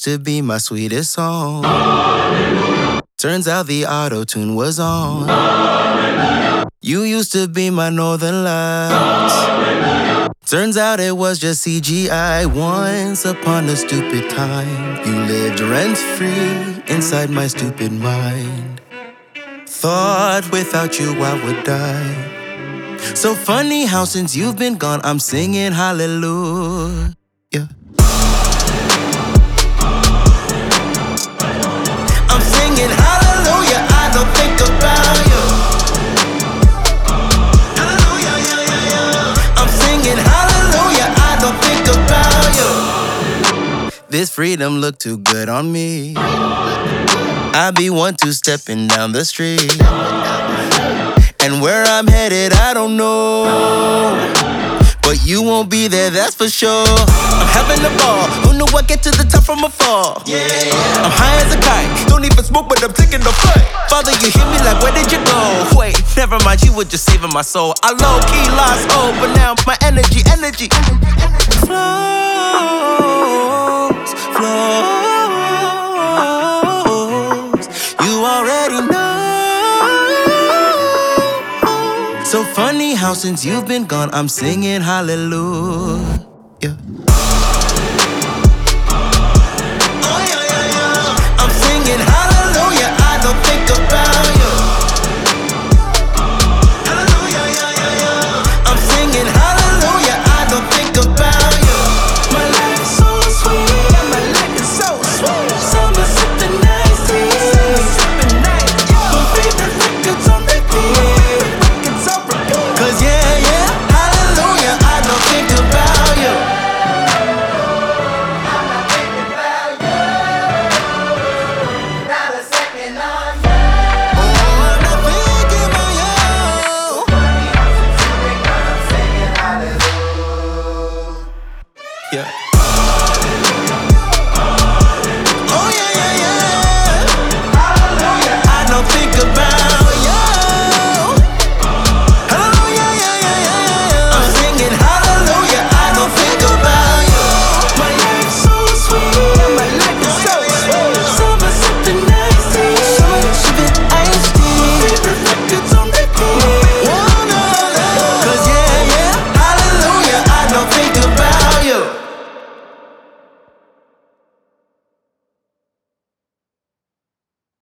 to be my sweetest song. Turns out the auto-tune was on. You used to be my northern lights. Turns out it was just CGI. Once upon a stupid time, you lived rent-free inside my stupid mind. Thought without you I would die. So funny how since you've been gone, I'm singing hallelujah. I'm singing hallelujah, I don't think about you. Hallelujah, yeah, yeah, yeah. I'm singing hallelujah, I don't think about you. This freedom look too good on me. I be one two stepping down the street, and where I'm headed I don't know, but you won't be there, that's for sure. I'm having a ball, who knew I get to the top from afar? Yeah, I'm high as a kite, don't even smoke but I'm taking the flight. Father, you hear me like, where did you go? Wait, never mind, you were just saving my soul. I low-key lost hope, but now my energy flows, flows. You already know. So funny how since you've been gone, I'm singing hallelujah.